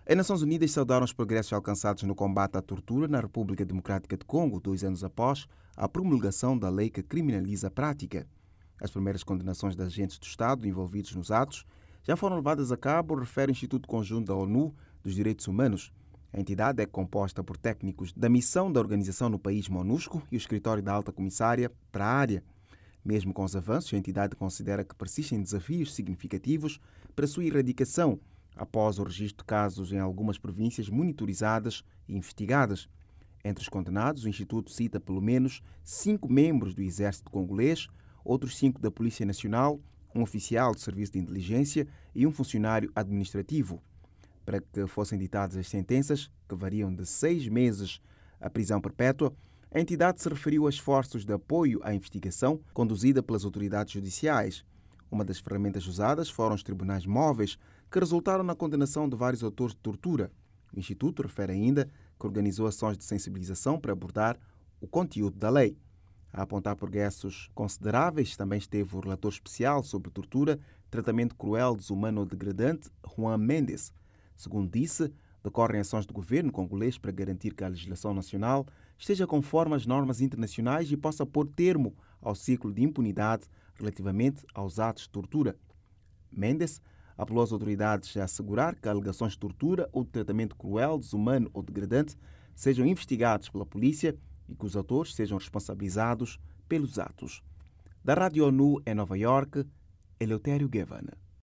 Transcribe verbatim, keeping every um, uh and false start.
As Nações Unidas saudaram os progressos alcançados no combate à tortura na República Democrática de Congo, dois anos após a promulgação da lei que criminaliza a prática. As primeiras condenações de agentes do Estado envolvidos nos atos já foram levadas a cabo, refere o Instituto Conjunto da ONU dos Direitos Humanos. A entidade é composta por técnicos da missão da organização no país MONUSCO e o escritório da alta comissária para a área. Mesmo com os avanços, a entidade considera que persistem desafios significativos para a sua erradicação, após o registro de casos em algumas províncias monitorizadas e investigadas. Entre os condenados, o Instituto cita pelo menos cinco membros do Exército congolês, outros cinco da Polícia Nacional, um oficial de serviço de inteligência e um funcionário administrativo. Para que fossem ditadas as sentenças, que variam de seis meses à prisão perpétua, a entidade se referiu a esforços de apoio à investigação conduzida pelas autoridades judiciais. Uma das ferramentas usadas foram os tribunais móveis, que resultaram na condenação de vários autores de tortura. O Instituto refere ainda que organizou ações de sensibilização para abordar o conteúdo da lei. A apontar progressos consideráveis, também esteve o relator especial sobre tortura, tratamento cruel, desumano ou degradante, Juan Mendes. Segundo disse, decorrem ações do governo congolês para garantir que a legislação nacional esteja conforme as normas internacionais e possa pôr termo ao ciclo de impunidade relativamente aos atos de tortura. Mendes apelou às autoridades a assegurar que alegações de tortura ou de tratamento cruel, desumano ou degradante sejam investigados pela polícia e que os autores sejam responsabilizados pelos atos. Da Rádio ONU em Nova Iorque, Eleutério Guevara.